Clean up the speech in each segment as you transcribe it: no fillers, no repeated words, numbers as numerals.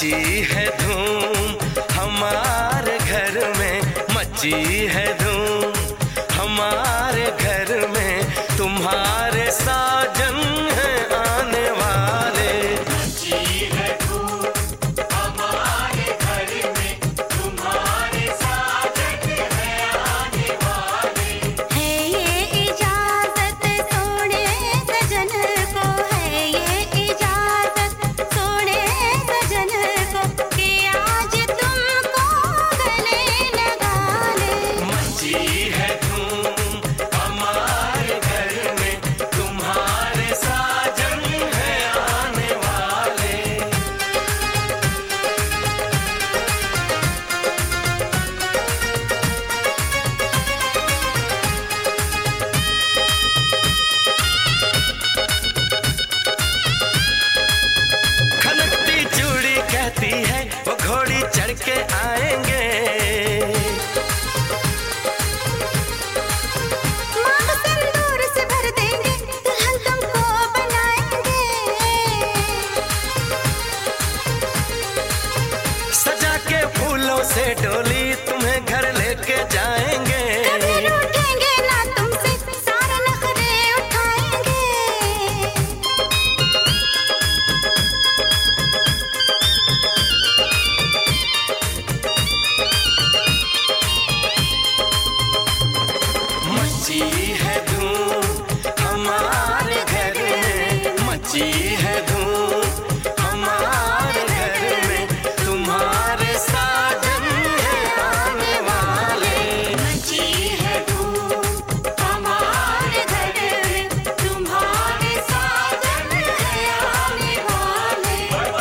मची है धूम हमारे घर में, मची है धूम हमारे घर में, तुम्हारे साजन हैं आने वाले। मची है धूम हमारे घर में, तुम्हारे साजन हैं आने वाले। है ये इजाजत सोने सजन को, है ये इजाजत सोने सजन को, कि आज तुमको गले लगा ले। मची है धूम हमारे घर में, तुम्हारे साजन हैं आने वाले। खनकती चूड़ी कहती है वो घोड़ी चढ़ के आएंगे। मांग सिंदूर से भर देंगे, दुल्हन तुमको बनाएंगे। सजा के फूलों से डोली तुम्हें घर लेके जाएंगे। कभी रूठेंगे ना तुमसे, सारे नखरे उठाएंगे। मची है धूम हमारे घर में, मची है धूम हमारे घर में, तुम्हारे साजन हैं आने वाले। मची है धूम हमारे घर में, तुम्हारे साजन हैं आने वाले।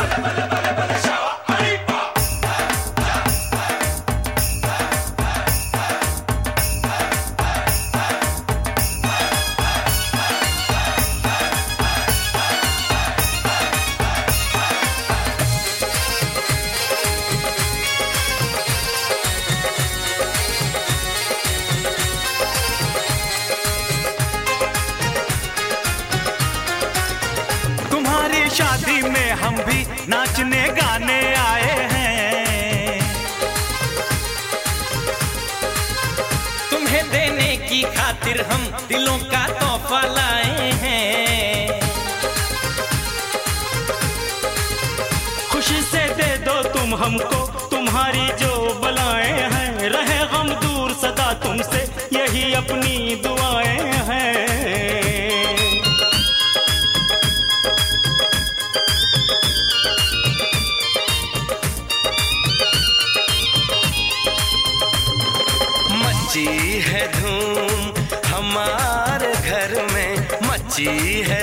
तुम्हारी शादी में हम भी नाचने गाने आए हैं। तुम्हें देने की खातिर हम दिलों का तोहफा लाए हैं। खुशी से दे दो तुम हमको तुम्हारी जो बलाएं हैं, रहे गम दूर सदा तुमसे यही अपनी दुआएं हैं। मची है धूम हमारे घर में, मची है